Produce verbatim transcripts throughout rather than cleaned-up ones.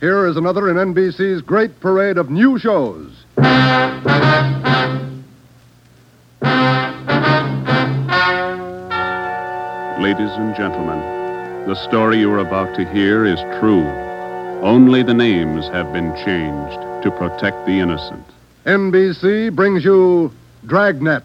here is another in N B C's great parade of new shows. Ladies and gentlemen, the story you are about to hear is true. Only the names have been changed to protect the innocent. N B C brings you Dragnet.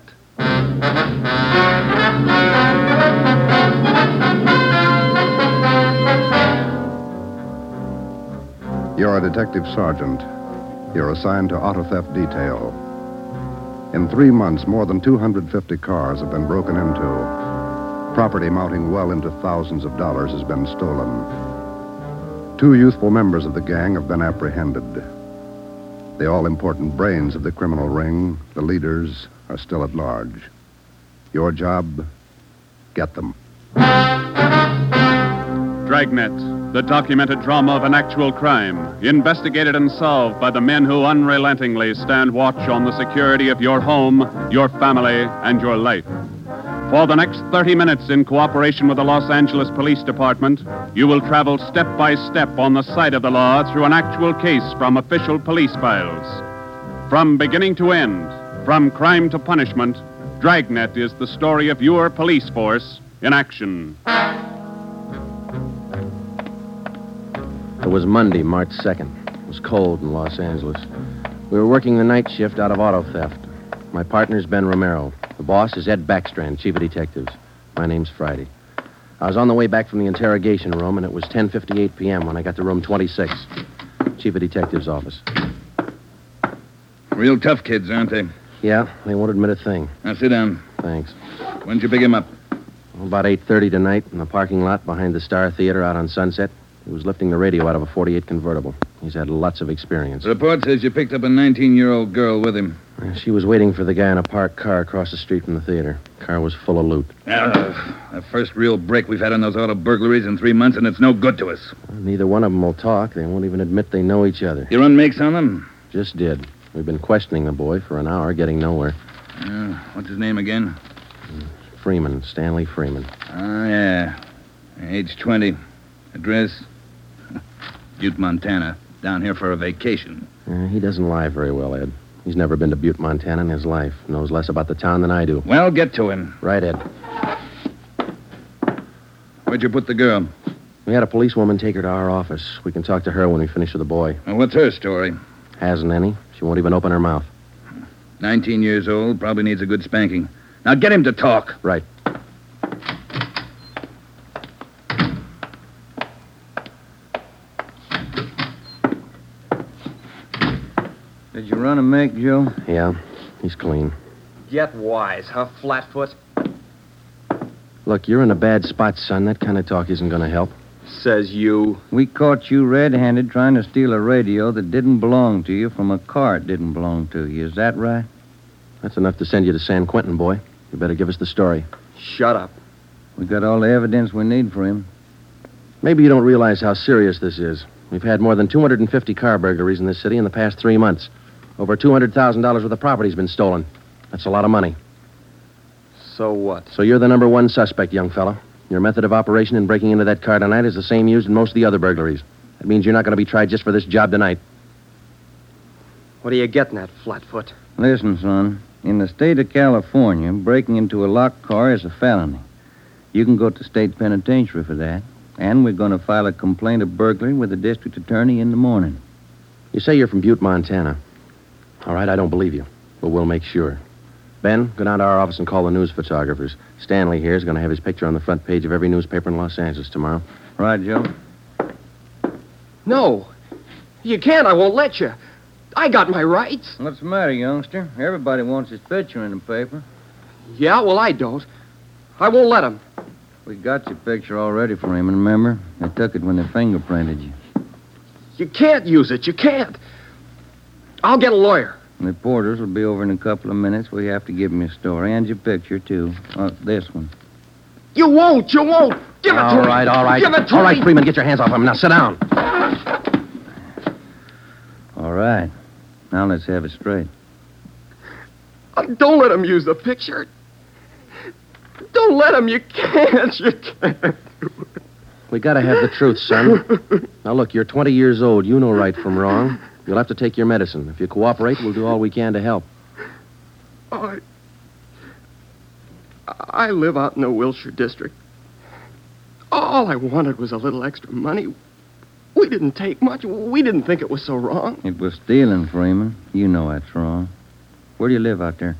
You're a detective sergeant. You're assigned to auto theft detail. In three months, more than two hundred fifty cars have been broken into. Property amounting well into thousands of dollars has been stolen. Two youthful members of the gang have been apprehended. The all-important brains of the criminal ring, the leaders, are still at large. Your job, get them. Dragnet, the documented drama of an actual crime, investigated and solved by the men who unrelentingly stand watch on the security of your home, your family, and your life. For the next thirty minutes, in cooperation with the Los Angeles Police Department, you will travel step by step on the side of the law through an actual case from official police files. From beginning to end, from crime to punishment, Dragnet is the story of your police force in action. It was Monday, March second. It was cold in Los Angeles. We were working the night shift out of auto theft. My partner's Ben Romero. The boss is Ed Backstrand, chief of detectives. My name's Friday. I was on the way back from the interrogation room, and it was ten fifty-eight p.m. when I got to room twenty-six, chief of detectives' office. Real tough kids, aren't they? Yeah, they won't admit a thing. Now, sit down. Thanks. When'd you pick him up? About eight thirty tonight in the parking lot behind the Star Theater out on Sunset. He was lifting the radio out of a forty-eight convertible. He's had lots of experience. The report says you picked up a nineteen-year-old girl with him. Uh, She was waiting for the guy in a parked car across the street from the theater. Car was full of loot. Uh, the first real break we've had on those auto burglaries in three months, and it's no good to us. Well, neither one of them will talk. They won't even admit they know each other. You run makes on them? Just did. We've been questioning the boy for an hour, getting nowhere. Uh, what's his name again? Freeman, Stanley Freeman. Oh, yeah. Age twenty. Address? Butte, Montana. Down here for a vacation. Uh, he doesn't lie very well, Ed. He's never been to Butte, Montana in his life. Knows less about the town than I do. Well, get to him. Right, Ed. Where'd you put the girl? We had a policewoman take her to our office. We can talk to her when we finish with the boy. Well, what's her story? Hasn't any. She won't even open her mouth. Nineteen years old, probably needs a good spanking. Now get him to talk. Right. Did you run a make, Joe? Yeah, he's clean. Get wise, huh, Flatfoot? Look, you're in a bad spot, son. That kind of talk isn't going to help. Says you. We caught you red-handed trying to steal a radio that didn't belong to you from a car it didn't belong to you. Is that right? That's enough to send you to San Quentin, boy. You better give us the story. Shut up. We got all the evidence we need for him. Maybe you don't realize how serious this is. We've had more than two hundred fifty car burglaries in this city in the past three months. Over two hundred thousand dollars worth of property's been stolen. That's a lot of money. So what? So you're the number one suspect, young fella. Your method of operation in breaking into that car tonight is the same used in most of the other burglaries. That means you're not going to be tried just for this job tonight. What are you getting at, Flatfoot? Listen, son. In the state of California, breaking into a locked car is a felony. You can go to state penitentiary for that. And we're going to file a complaint of burglary with the district attorney in the morning. You say you're from Butte, Montana. All right, I don't believe you, but we'll make sure. Ben, go down to our office and call the news photographers. Stanley here is going to have his picture on the front page of every newspaper in Los Angeles tomorrow. Right, Joe? No. You can't. I won't let you. I got my rights. What's the matter, youngster? Everybody wants his picture in the paper. Yeah, well, I don't. I won't let him. We got your picture already for him, remember? They took it when they fingerprinted you. You can't use it. You can't. I'll get a lawyer. Reporters will be over in a couple of minutes. We have to give them your story and your picture, too. Uh, this one. You won't. You won't. Give it to me. All right, all right. Give it to all me. right, Freeman, get your hands off him. Now sit down. All right. Now let's have it straight. Uh, don't let him use the picture. Don't let him. You can't. You can't. We gotta have the truth, son. Now, look, you're twenty years old. You know right from wrong. You'll have to take your medicine. If you cooperate, we'll do all we can to help. Oh, I, I live out in the Wilshire district. All I wanted was a little extra money. We didn't take much. We didn't think it was so wrong. It was stealing, Freeman. You know that's wrong. Where do you live out there?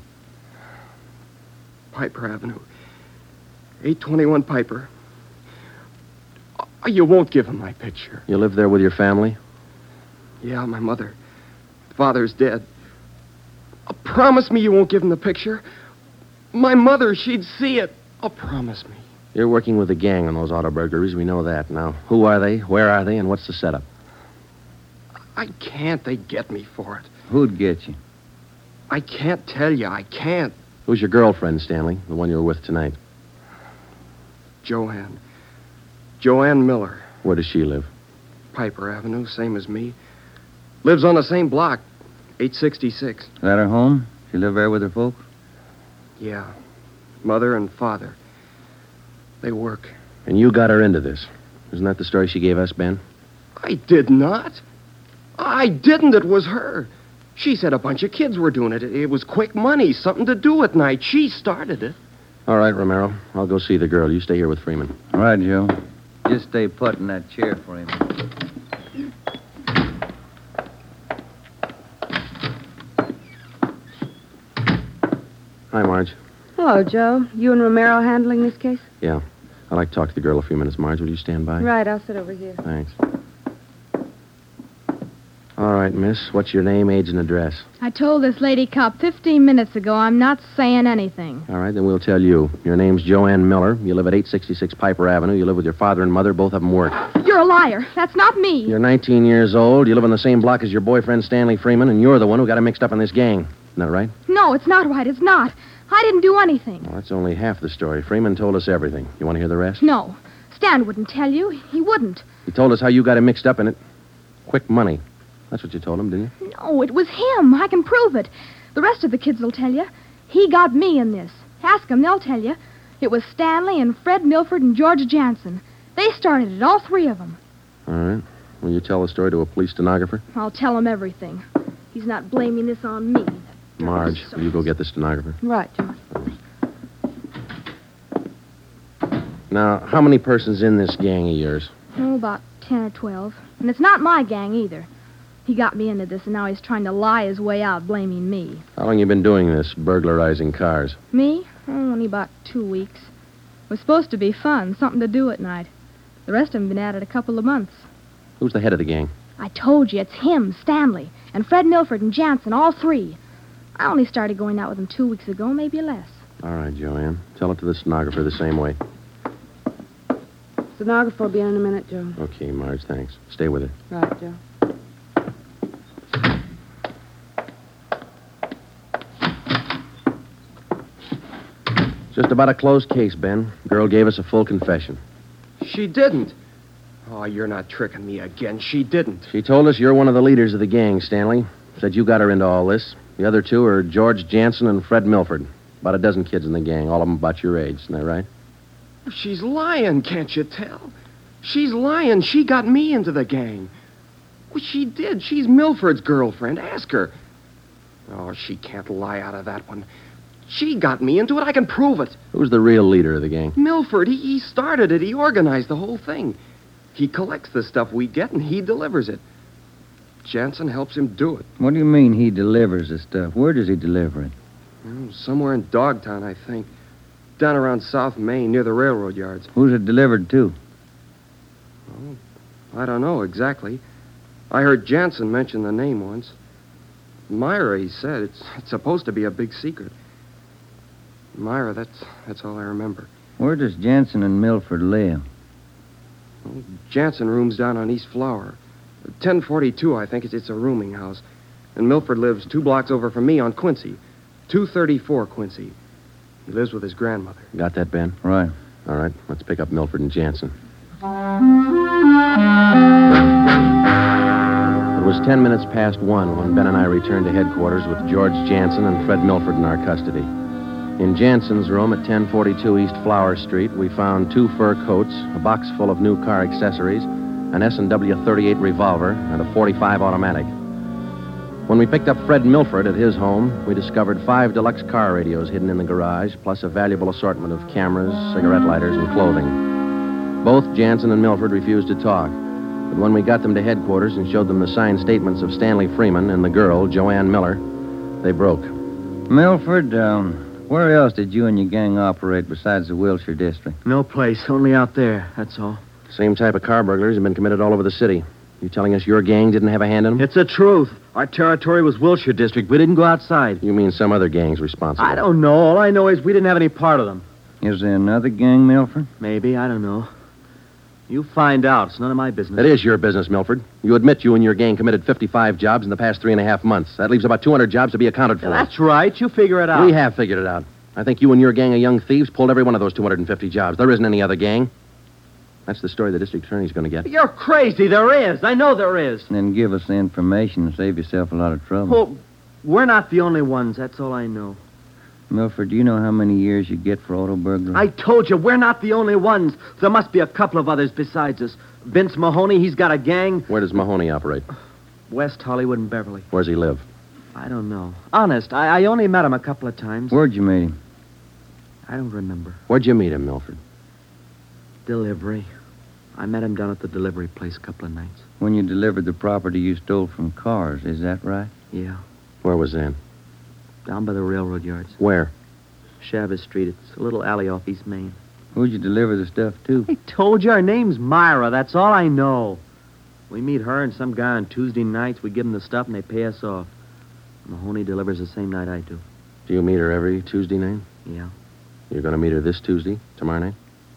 Piper Avenue. eight twenty-one Piper. Oh, you won't give him my picture. You live there with your family? Yeah, my mother. Father's dead. Oh, promise me you won't give him the picture. My mother, she'd see it. Oh, promise me. You're working with a gang on those auto burglaries. We know that. Now, who are they? Where are they? And what's the setup? I can't. They get me for it. Who'd get you? I can't tell you. I can't. Who's your girlfriend, Stanley? The one you were with tonight? Joanne. Joanne Miller. Where does she live? Piper Avenue, same as me. Lives on the same block, eight sixty-six. Is that her home? She live there with her folks? Yeah. Mother and father. They work. And you got her into this. Isn't that the story she gave us, Ben? I did not. I didn't. It was her. She said a bunch of kids were doing it. It was quick money, something to do at night. She started it. All right, Romero. I'll go see the girl. You stay here with Freeman. All right, Joe. Just stay put in that chair, Freeman. Hi, Marge. Hello, Joe. You and Romero handling this case? Yeah. I'd like to talk to the girl a few minutes. Marge, will you stand by? Right, I'll sit over here. Thanks. All right, miss. What's your name, age, and address? I told this lady cop fifteen minutes ago I'm not saying anything. All right, then we'll tell you. Your name's Joanne Miller. You live at eight sixty-six Piper Avenue. You live with your father and mother. Both of them work. You're a liar. That's not me. You're nineteen years old. You live on the same block as your boyfriend, Stanley Freeman, and you're the one who got him mixed up in this gang. Isn't that right? No, it's not right. It's not. I didn't do anything. Well, that's only half the story. Freeman told us everything. You want to hear the rest? No. Stan wouldn't tell you. He wouldn't. He told us how you got him mixed up in it. Quick money. That's what you told him, didn't you? No, it was him. I can prove it. The rest of the kids will tell you. He got me in this. Ask them, they'll tell you. It was Stanley and Fred Milford and George Jansen. They started it, all three of them. All right. Will you tell the story to a police stenographer? I'll tell him everything. He's not blaming this on me. Marge, will you go get the stenographer? Right, Joe. Now, how many persons in this gang of yours? Oh, about ten or twelve. And it's not my gang either. He got me into this, and now he's trying to lie his way out, blaming me. How long you been doing this, burglarizing cars? Me? Oh, only about two weeks. It was supposed to be fun, something to do at night. The rest of them been at it a couple of months. Who's the head of the gang? I told you, it's him, Stanley, and Fred Milford and Jansen, all three. I only started going out with them two weeks ago, maybe less. All right, Joanne. Tell it to the stenographer the same way. Stenographer will be in in a minute, Joe. Okay, Marge, thanks. Stay with her. Right, Joe. Just about a closed case, Ben. Girl gave us a full confession. She didn't. Oh, you're not tricking me again. She didn't. She told us you're one of the leaders of the gang, Stanley. Said you got her into all this. The other two are George Jansen and Fred Milford. About a dozen kids in the gang, all of them about your age. Isn't that right? She's lying, can't you tell? She's lying. She got me into the gang. Well, she did. She's Milford's girlfriend. Ask her. Oh, she can't lie out of that one. She got me into it. I can prove it. Who's the real leader of the gang? Milford. He, he started it. He organized the whole thing. He collects the stuff we get, and he delivers it. Jansen helps him do it. What do you mean he delivers the stuff? Where does he deliver it? Oh, somewhere in Dogtown, I think. Down around South Main, near the railroad yards. Who's it delivered to? Oh, I don't know exactly. I heard Jansen mention the name once. Myra, he said. It's, it's supposed to be a big secret. Myra, that's that's all I remember. Where does Jansen and Milford live? Well, Jansen rooms down on East Flower. ten forty-two, I think. It's, it's a rooming house. And Milford lives two blocks over from me on Quincy. two thirty-four Quincy. He lives with his grandmother. Got that, Ben? Right. All right, let's pick up Milford and Jansen. It was ten minutes past one when Ben and I returned to headquarters with George Jansen and Fred Milford in our custody. In Jansen's room at ten forty-two East Flower Street, we found two fur coats, a box full of new car accessories, an S and W thirty-eight revolver, and a forty-five automatic. When we picked up Fred Milford at his home, we discovered five deluxe car radios hidden in the garage, plus a valuable assortment of cameras, cigarette lighters, and clothing. Both Jansen and Milford refused to talk, but when we got them to headquarters and showed them the signed statements of Stanley Freeman and the girl, Joanne Miller, they broke. Milford, um, where else did you and your gang operate besides the Wilshire district? No place, only out there, that's all. Same type of car burglaries have been committed all over the city. You telling us your gang didn't have a hand in them? It's the truth. Our territory was Wilshire district. We didn't go outside. You mean some other gang's responsible? I don't know. All I know is we didn't have any part of them. Is there another gang, Milford? Maybe, I don't know. You find out. It's none of my business. It is your business, Milford. You admit you and your gang committed fifty-five jobs in the past three and a half months. That leaves about two hundred jobs to be accounted for. That's right. You figure it out. We have figured it out. I think you and your gang of young thieves pulled every one of those two hundred fifty jobs. There isn't any other gang. That's the story the district attorney's going to get. You're crazy. There is. I know there is. Then give us the information and save yourself a lot of trouble. Well, we're not the only ones. That's all I know. Milford, do you know how many years you get for auto burglary? I told you, we're not the only ones. There must be a couple of others besides us. Vince Mahoney, he's got a gang. Where does Mahoney operate? West Hollywood and Beverly. Where's he live? I don't know. Honest, I, I only met him a couple of times. Where'd you meet him? I don't remember. Where'd you meet him, Milford? Delivery. I met him down at the delivery place a couple of nights. When you delivered the property you stole from Cars, is that right? Yeah. Where was that? Down by the railroad yards. Where? Chavez Street. It's a little alley off East Main. Who'd you deliver the stuff to? I told you, her name's Myra. That's all I know. We meet her and some guy on Tuesday nights. We give them the stuff and they pay us off. Mahoney delivers the same night I do. Do you meet her every Tuesday night? Yeah. You're going to meet her this Tuesday, tomorrow night?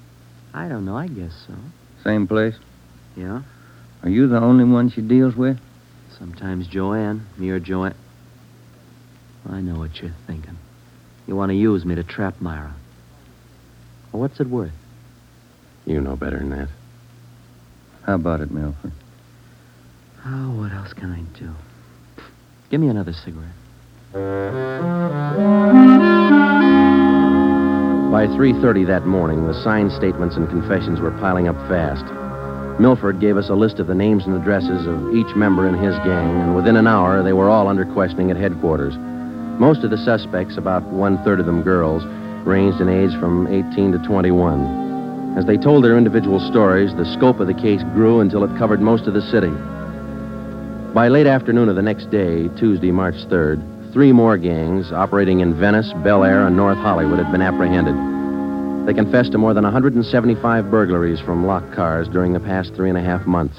I don't know. I guess so. Same place? Yeah. Are you the only one she deals with? Sometimes Joanne. Me or Joanne. I know what you're thinking. You want to use me to trap Myra. Well, what's it worth? You know better than that. How about it, Milford? Oh, what else can I do? Give me another cigarette. By three thirty that morning, the signed statements and confessions were piling up fast. Milford gave us a list of the names and addresses of each member in his gang, and within an hour, they were all under questioning at headquarters. Most of the suspects, about one-third of them girls, ranged in age from eighteen to twenty-one. As they told their individual stories, the scope of the case grew until it covered most of the city. By late afternoon of the next day, Tuesday, March third, three more gangs operating in Venice, Bel Air, and North Hollywood had been apprehended. They confessed to more than one hundred seventy-five burglaries from locked cars during the past three and a half months.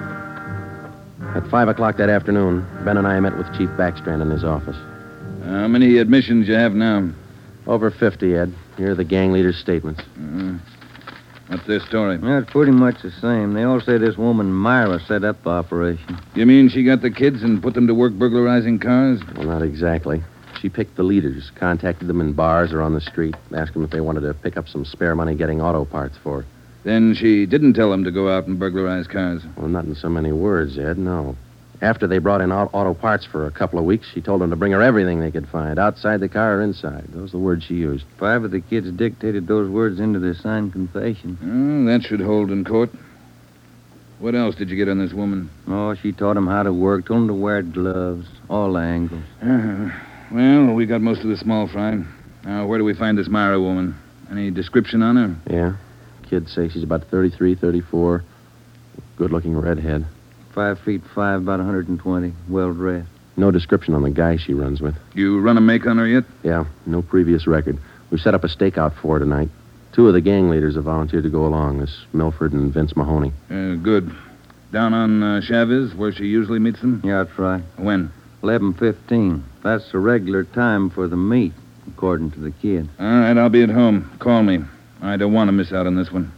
At five o'clock that afternoon, Ben and I met with Chief Backstrand in his office. How many admissions you have now? Over fifty, Ed. Here are the gang leaders' statements. Uh, what's their story? Yeah, it's pretty much the same. They all say this woman Myra set up the operation. You mean she got the kids and put them to work burglarizing cars? Well, not exactly. She picked the leaders, contacted them in bars or on the street, asked them if they wanted to pick up some spare money getting auto parts for her. Then she didn't tell them to go out and burglarize cars. Well, not in so many words, Ed, no. After they brought in auto parts for a couple of weeks, she told them to bring her everything they could find, outside the car or inside. Those are the words she used. Five of the kids dictated those words into their signed confession. Oh, that should hold in court. What else did you get on this woman? Oh, she taught them how to work, told them to wear gloves, all angles. Uh, well, we got most of the small fry. Now, where do we find this Myra woman? Any description on her? Yeah. Kids say she's about thirty-three, thirty-four. Good-looking redhead. Five feet five, about one hundred twenty. Well-dressed. No description on the guy she runs with. You run a make on her yet? Yeah, no previous record. We've set up a stakeout for her tonight. Two of the gang leaders have volunteered to go along, this Milford and Vince Mahoney. Uh, good. Down on uh, Chavez, where she usually meets them? Yeah, that's right. When? eleven fifteen. That's the regular time for the meet, according to the kid. All right, I'll be at home. Call me. I don't want to miss out on this one.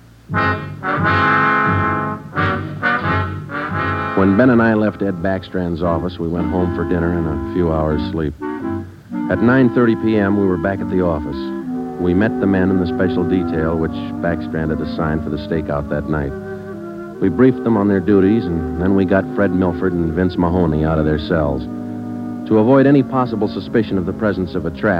When Ben and I left Ed Backstrand's office, we went home for dinner and a few hours' sleep. At nine thirty p.m., we were back at the office. We met the men in the special detail which Backstrand had assigned for the stakeout that night. We briefed them on their duties, and then we got Fred Milford and Vince Mahoney out of their cells. To avoid any possible suspicion of the presence of a trap,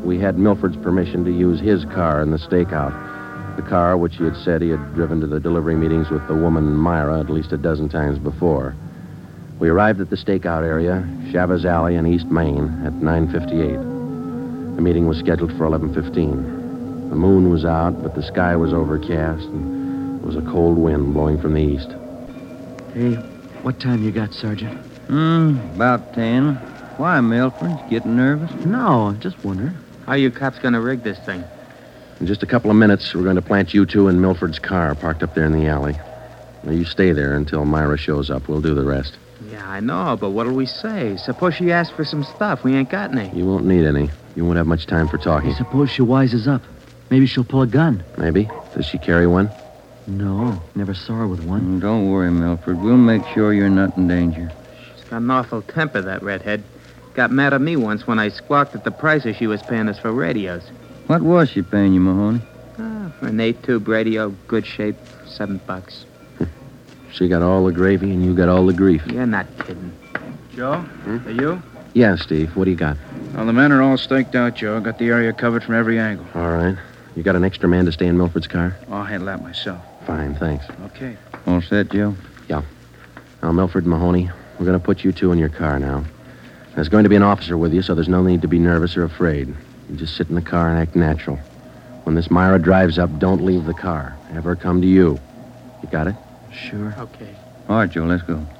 we had Milford's permission to use his car in the stakeout. The car which he had said he had driven to the delivery meetings with the woman Myra at least a dozen times before. We arrived at the stakeout area, Chavez Alley in East Main, at nine fifty-eight. The meeting was scheduled for eleven fifteen. The moon was out, but the sky was overcast, and there was a cold wind blowing from the east. Hey, what time you got, Sergeant? Hmm, about ten. Why, Milford? Getting nervous? No, I'm just wondering. How you cops gonna rig this thing? In just a couple of minutes, we're going to plant you two in Milford's car, parked up there in the alley. Now, you stay there until Myra shows up. We'll do the rest. Yeah, I know, but what'll we say? Suppose she asks for some stuff. We ain't got any. You won't need any. You won't have much time for talking. Hey, suppose she wises up. Maybe she'll pull a gun. Maybe. Does she carry one? No, never saw her with one. Mm, don't worry, Milford. We'll make sure you're not in danger. She's got an awful temper, that redhead. Got mad at me once when I squawked at the prices she was paying us for radios. What was she paying you, Mahoney? Ah, for an eight-tube radio, good shape, seven bucks. She got all the gravy and you got all the grief. You're not kidding. Joe, Hmm? are you? Yeah, Steve. What do you got? Well, the men are all staked out, Joe. Got the area covered from every angle. All right. You got an extra man to stay in Milford's car? I'll handle that myself. Fine, thanks. Okay. All set, Joe? Yeah. Now, Milford and Mahoney, we're going to put you two in your car now. There's going to be an officer with you, so there's no need to be nervous or afraid. You just sit in the car and act natural. When this Myra drives up, don't leave the car. Have her come to you. You got it? Sure. Okay. All right, Joe, let's go.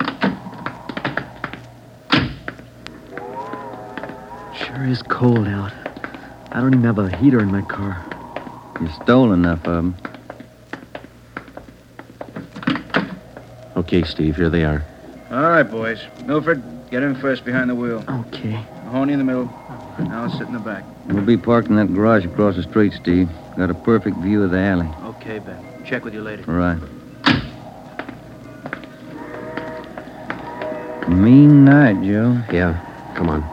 Sure is cold out. I don't even have a heater in my car. You stole enough of them. Okay, Steve, here they are. All right, boys. Milford, get in first behind the wheel. Okay. Mahoney in the middle. Now I'll sit in the back. We'll be parked in that garage across the street, Steve. Got a perfect view of the alley. Okay, Ben. Check with you later. All right. Mean night, Joe. Yeah, come on.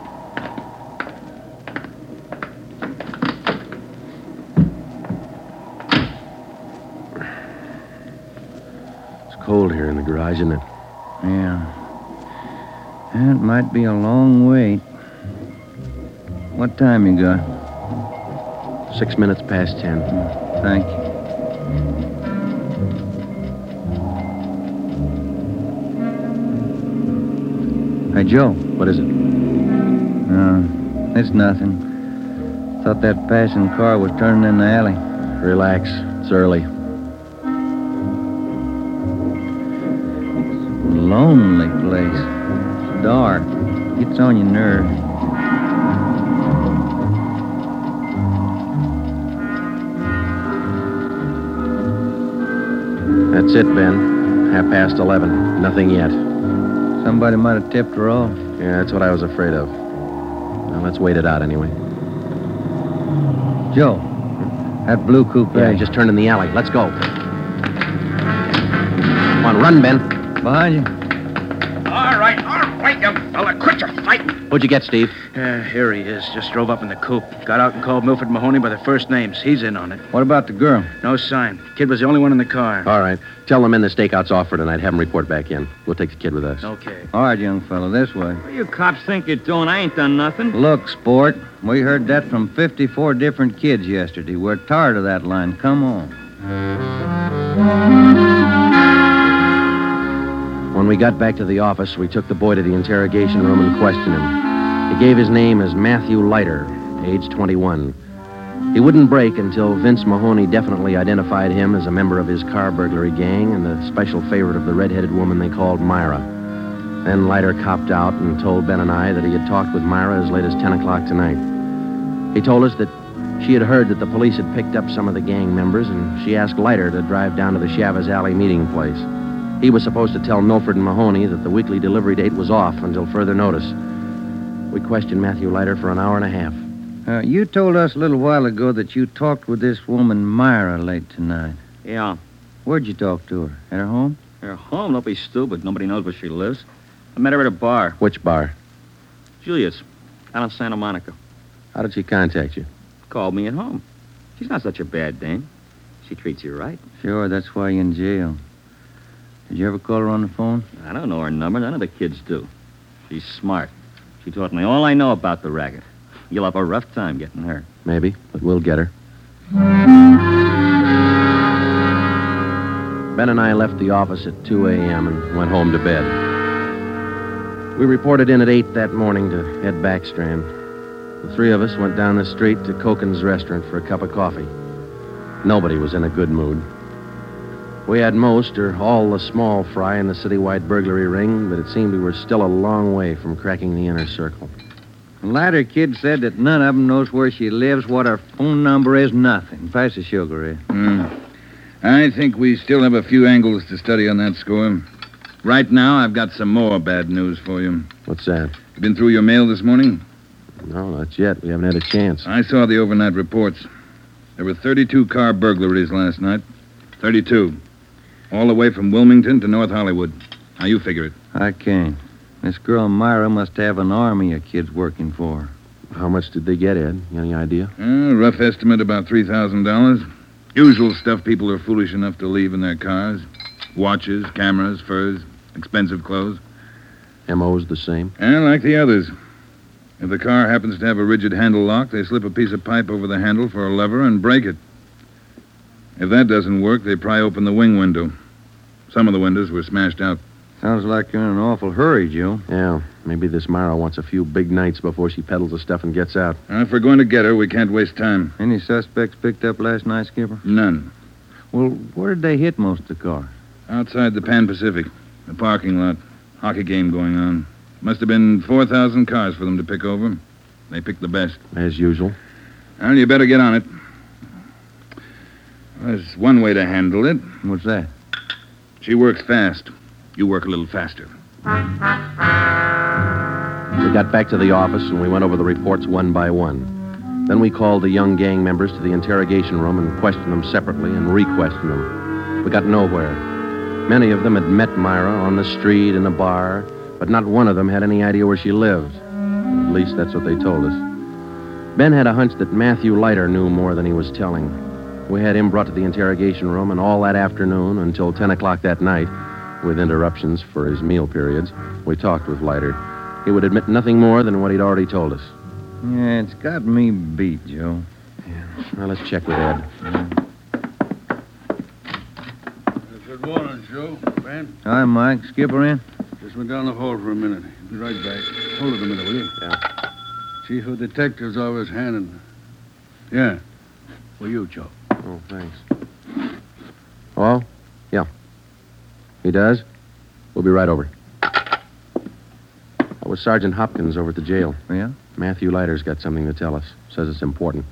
It's cold here in the garage, isn't it? Yeah. That might be a long wait. What time you got? Six minutes past ten. Thank you. Hey, Joe. What is it? Uh, it's nothing. Thought that passing car was turning in the alley. Relax. It's early. Lonely place. It's dark. Gets on your nerves. That's it, Ben. Half past eleven. Nothing yet. Somebody might have tipped her off. Yeah, that's what I was afraid of. Now, let's wait it out anyway. Joe, that blue coupe. Yeah, he just turned in the alley. Let's go. Come on, run, Ben. Behind you. All right, all right, you fella. Quit your fighting. What'd you get, Steve? Yeah, here he is. Just drove up in the coupe. Got out and called Milford Mahoney by their first names. He's in on it. What about the girl? No sign. Kid was the only one in the car. All right. Tell the men the stakeout's off for tonight. Have them report back in. We'll take the kid with us. Okay. All right, young fella, this way. What do you cops think you're doing? I ain't done nothing. Look, sport, we heard that from fifty-four different kids yesterday. We're tired of that line. Come on. When we got back to the office, we took the boy to the interrogation room and questioned him. He gave his name as Matthew Leiter, age twenty-one. He wouldn't break until Vince Mahoney definitely identified him as a member of his car burglary gang and the special favorite of the red-headed woman they called Myra. Then Leiter copped out and told Ben and I that he had talked with Myra as late as ten o'clock tonight. He told us that she had heard that the police had picked up some of the gang members, and she asked Leiter to drive down to the Chavez Alley meeting place. He was supposed to tell Milford and Mahoney that the weekly delivery date was off until further notice. We questioned Matthew Leiter for an hour and a half. Uh, you told us a little while ago that you talked with this woman, Myra, late tonight. Yeah. Where'd you talk to her? At her home? Her home? Don't be stupid. Nobody knows where she lives. I met her at a bar. Which bar? Julius, out in Santa Monica. How did she contact you? Called me at home. She's not such a bad dame. She treats you right. Sure, that's why you're in jail. Did you ever call her on the phone? I don't know her number. None of the kids do. She's smart. She taught me all I know about the racket. You'll have a rough time getting her. Maybe, but we'll get her. Ben and I left the office at two a.m. and went home to bed. We reported in at eight that morning to Ed Backstrand. The three of us went down the street to Koken's restaurant for a cup of coffee. Nobody was in a good mood. We had most or all the small fry in the citywide burglary ring, but it seemed we were still a long way from cracking the inner circle. The latter kid said that none of them knows where she lives, what her phone number is, nothing. Pass the sugar, Ed. Mm. I think we still have a few angles to study on that score. Right now, I've got some more bad news for you. What's that? You been through your mail this morning? No, not yet. We haven't had a chance. I saw the overnight reports. There were thirty-two car burglaries last night. thirty-two. All the way from Wilmington to North Hollywood. How you figure it? I can't. This girl Myra must have an army of kids working for her. How much did they get, Ed? Any idea? Uh, rough estimate, about three thousand dollars. Usual stuff people are foolish enough to leave in their cars. Watches, cameras, furs, expensive clothes. M O's the same? Yeah, like the others. If the car happens to have a rigid handle lock, they slip a piece of pipe over the handle for a lever and break it. If that doesn't work, they pry open the wing window. Some of the windows were smashed out. Sounds like you're in an awful hurry, Joe. Yeah, maybe this Myra wants a few big nights before she peddles the stuff and gets out. Uh, if we're going to get her, we can't waste time. Any suspects picked up last night, Skipper? None. Well, where did they hit most of the cars? Outside the Pan Pacific. The parking lot. Hockey game going on. Must have been four thousand cars for them to pick over. They picked the best. As usual. Well, you better get on it. There's one way to handle it. What's that? She works fast. You work a little faster. We got back to the office and we went over the reports one by one. Then we called the young gang members to the interrogation room and questioned them separately and re-questioned them. We got nowhere. Many of them had met Myra on the street, in a bar, but not one of them had any idea where she lived. At least that's what they told us. Ben had a hunch that Matthew Leiter knew more than he was telling. We had him brought to the interrogation room, and all that afternoon until ten o'clock that night, with interruptions for his meal periods, we talked with Leiter. He would admit nothing more than what he'd already told us. Yeah, it's got me beat, Joe. Yeah. Well, let's check with Ed. Good morning, Joe. Ben? Hi, Mike. Skipper in? Just went down the hall for a minute. Be right back. Hold it a minute, will you? Yeah. Chief of Detectives always handing. Yeah. For you, Joe. Oh, thanks. Oh? Yeah. He does? We'll be right over. That was Sergeant Hopkins over at the jail. Yeah? Matthew Leiter's got something to tell us. Says it's important.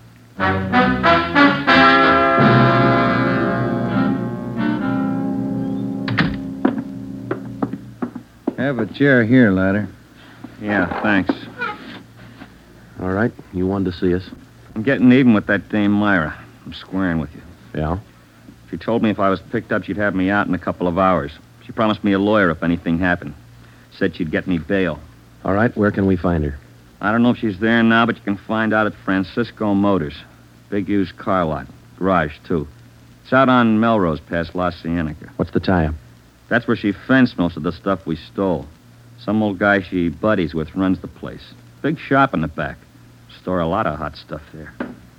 Have a chair here, Leiter. Yeah, thanks. All right. You wanted to see us. I'm getting even with that dame Myra. I'm squaring with you. Yeah? She told me if I was picked up, she'd have me out in a couple of hours. She promised me a lawyer if anything happened. Said she'd get me bail. All right. Where can we find her? I don't know if she's there now, but you can find out at Francisco Motors. Big used car lot. Garage, too. It's out on Melrose past La Cienega. What's the tie-up? That's where she fenced most of the stuff we stole. Some old guy she buddies with runs the place. Big shop in the back. Store a lot of hot stuff there.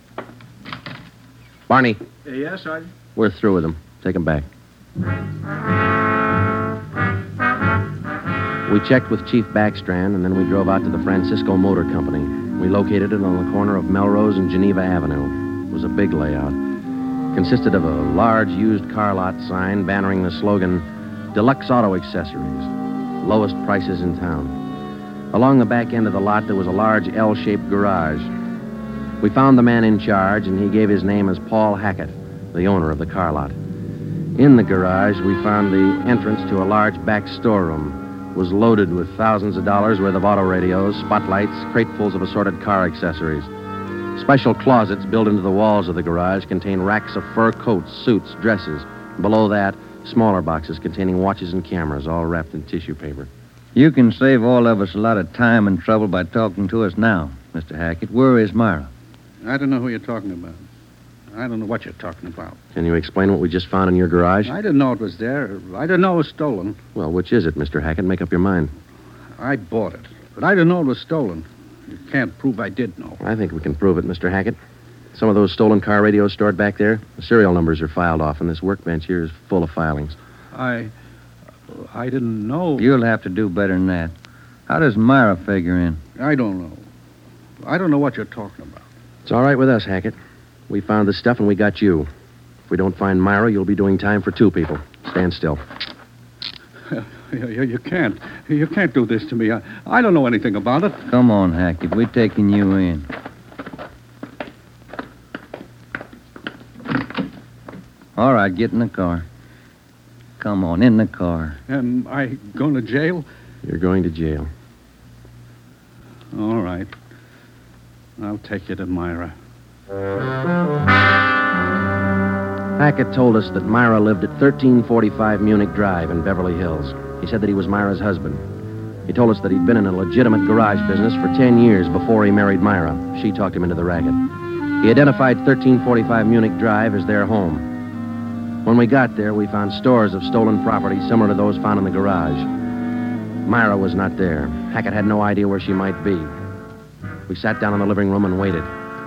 Barney. Uh, yes, Sergeant? We're through with him. Take him back. We checked with Chief Backstrand, and then we drove out to the Francisco Motor Company. We located it on the corner of Melrose and Geneva Avenue. It was a big layout. It consisted of a large used car lot sign bannering the slogan, Deluxe Auto Accessories, lowest prices in town. Along the back end of the lot, there was a large L-shaped garage. We found the man in charge, and he gave his name as Paul Hackett, the owner of the car lot. In the garage, we found the entrance to a large back storeroom. It was loaded with thousands of dollars worth of auto radios, spotlights, cratefuls of assorted car accessories. Special closets built into the walls of the garage contain racks of fur coats, suits, dresses. Below that, smaller boxes containing watches and cameras, all wrapped in tissue paper. You can save all of us a lot of time and trouble by talking to us now, Mister Hackett. Where is Myra? I don't know who you're talking about. I don't know what you're talking about. Can you explain what we just found in your garage? I didn't know it was there. I didn't know it was stolen. Well, which is it, Mister Hackett? Make up your mind. I bought it, but I didn't know it was stolen. You can't prove I did know. I think we can prove it, Mister Hackett. Some of those stolen car radios stored back there, the serial numbers are filed off, and this workbench here is full of filings. I... I didn't know. You'll have to do better than that. How does Myra figure in? I don't know. I don't know what you're talking about. It's all right with us, Hackett. We found the stuff and we got you. If we don't find Myra, you'll be doing time for two people. Stand still. You, you, you can't. You can't do this to me. I, I don't know anything about it. Come on, Hackett. We're taking you in. All right, get in the car. Come on, in the car. Am I going to jail? You're going to jail. All right. I'll take you to Myra. Hackett told us that Myra lived at thirteen forty-five Munich Drive in Beverly Hills. He said that he was Myra's husband. He told us that he'd been in a legitimate garage business for ten years before he married Myra. She talked him into the racket. He identified thirteen forty-five Munich Drive as their home. When we got there, we found stores of stolen property similar to those found in the garage. Myra was not there. Hackett had no idea where she might be. We sat down in the living room and waited.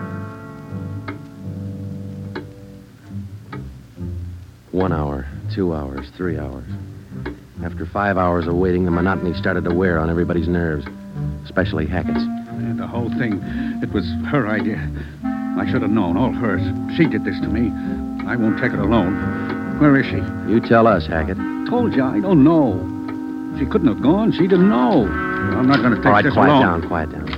One hour, two hours, three hours. After five hours of waiting, the monotony started to wear on everybody's nerves, especially Hackett's. And the whole thing, it was her idea. I should have known, all hers. She did this to me. I won't take it alone. Where is she? You tell us, Hackett. Told you, I don't know. She couldn't have gone. She didn't know. I'm not going to take All right, this quiet alone. down, quiet down.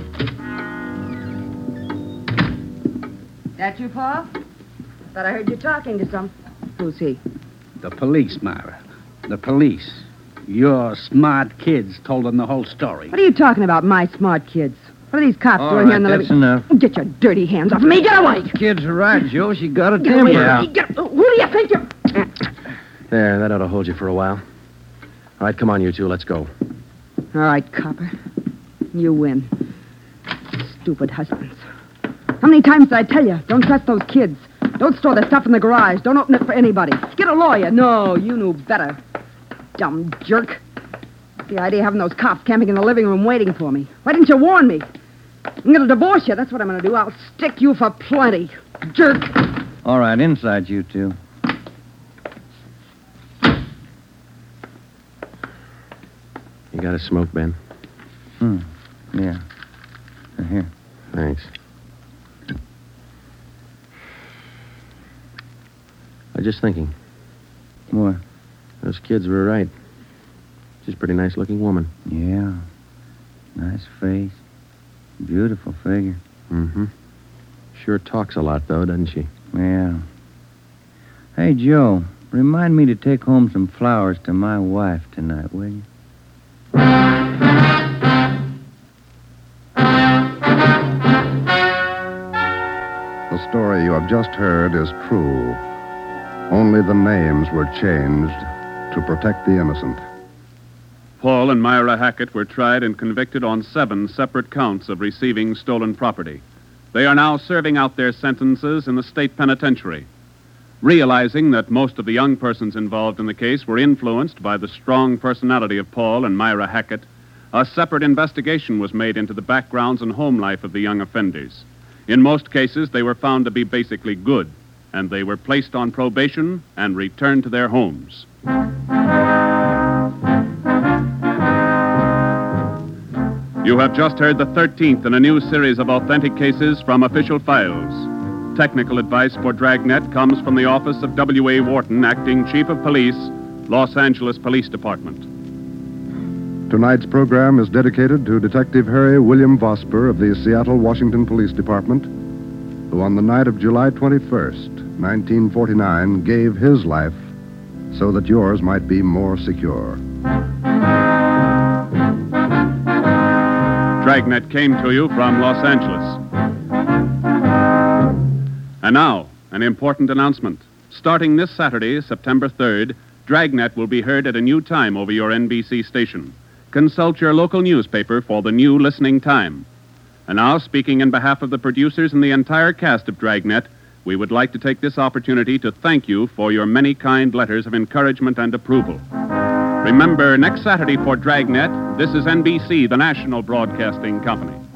That you, Paul? Thought I heard you talking to some. Who's he? The police, Myra. The police. Your smart kids told them the whole story. What are you talking about, my smart kids? What are these cops All doing right, here in the that's living... enough. Get your dirty hands off of me. Get away. Kids are right, Joe. She got a Get temper. away. Yeah. Get... Who do you think you're... There, that ought to hold you for a while. All right, come on, you two. Let's go. All right, copper. You win. Stupid husbands. How many times did I tell you? Don't trust those kids. Don't store the stuff in the garage. Don't open it for anybody. Get a lawyer. No, you knew better. Dumb jerk. The idea of having those cops camping in the living room waiting for me. Why didn't you warn me? I'm going to divorce you. That's what I'm going to do. I'll stick you for plenty. Jerk. All right, inside you two. You got a smoke, Ben? Hmm. Yeah. Uh, Here. Thanks. I was just thinking. What? Those kids were right. She's a pretty nice-looking woman. Yeah. Nice face. Beautiful figure. Mm-hmm. Sure talks a lot, though, doesn't she? Yeah. Hey, Joe, remind me to take home some flowers to my wife tonight, will you? The story you have just heard is true. Only the names were changed to protect the innocent. Paul and Myra Hackett were tried and convicted on seven separate counts of receiving stolen property. They are now serving out their sentences in the state penitentiary. Realizing that most of the young persons involved in the case were influenced by the strong personality of Paul and Myra Hackett, a separate investigation was made into the backgrounds and home life of the young offenders. In most cases, they were found to be basically good, and they were placed on probation and returned to their homes. You have just heard the thirteenth in a new series of authentic cases from official files. Technical advice for Dragnet comes from the office of W A Wharton, Acting Chief of Police, Los Angeles Police Department. Tonight's program is dedicated to Detective Harry William Vosper of the Seattle, Washington Police Department, who on the night of July twenty-first, nineteen forty-nine, gave his life so that yours might be more secure. Dragnet came to you from Los Angeles. And now, an important announcement. Starting this Saturday, September third, Dragnet will be heard at a new time over your N B C station. Consult your local newspaper for the new listening time. And now, speaking in behalf of the producers and the entire cast of Dragnet, we would like to take this opportunity to thank you for your many kind letters of encouragement and approval. Remember, next Saturday for Dragnet, this is N B C, the national broadcasting company.